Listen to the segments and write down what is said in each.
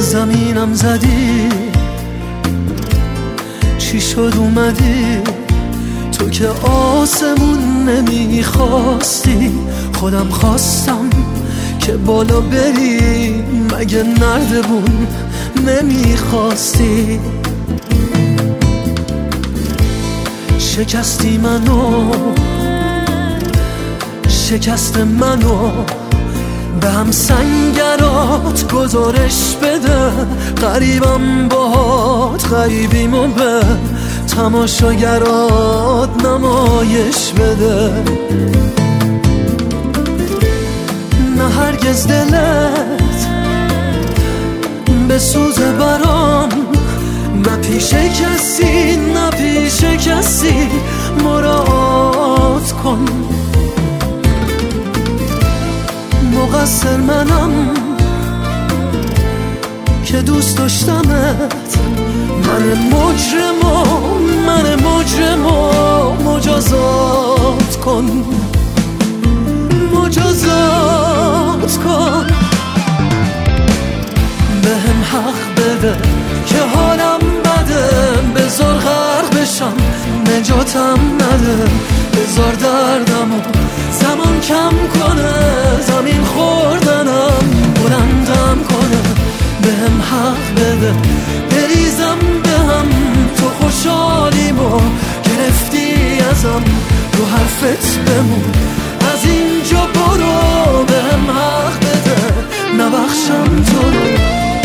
زمینم زدی، چی شد اومدی تو که آسمون نمیخواستی، خودم خواستم که بالا بری، مگه نردبون نمیخواستی. شکستی منو، شکست منو به هم سنگرات گزارش بده، غریبم باهات غریبیمو به تماشاگرات نمایش بده. نه هرگز دلت به سوز برام، نه پیش کسی نه پیش کسی مراعات کن. مقصر منم که دوست داشتمت، من مجرمو مجازات کن، مجازات کن. بهم حق بده که حالم بده، بذار غرق بشم نجاتم نده، بذار دردمو زمان کم کنه، زمین خوردنم بلندم کنه. بهم حق بده بریزم بهم، تو خوشحالیمو گرفتی ازم، رو حرفت بمون از اینجا برو. بهم حق بده نبخشم تو رو.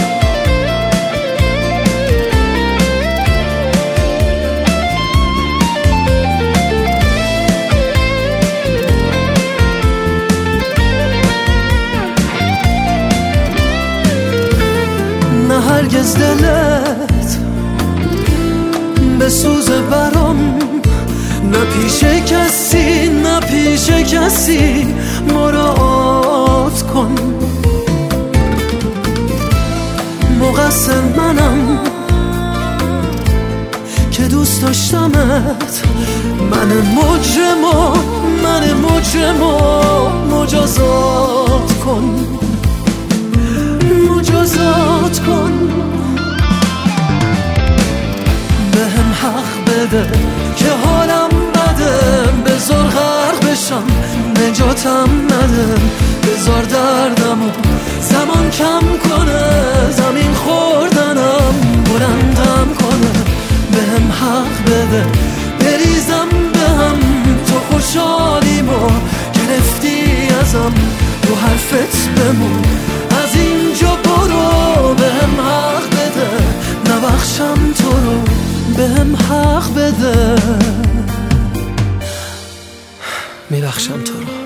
هرگز دلت به سوز برام، نه پیش کسی نه پیش کسی مراعات کن. مقصر منم که دوست داشتمت، من مجرمو مجازات کن، مجازات کن. بهم حق بده که حالم بده، بذار غرق بشم نجاتم نده، بذار دردمو زمان کم کنه، زمین خوردنم بلندم کنه. بهم حق بده بریزم بهم، تو خوشحالیمو گرفتی ازم، رو حرفت بمون از اینجا برو. بهم حق بده نبخشم تو رو، بهم حق بده میبخشم تو رو.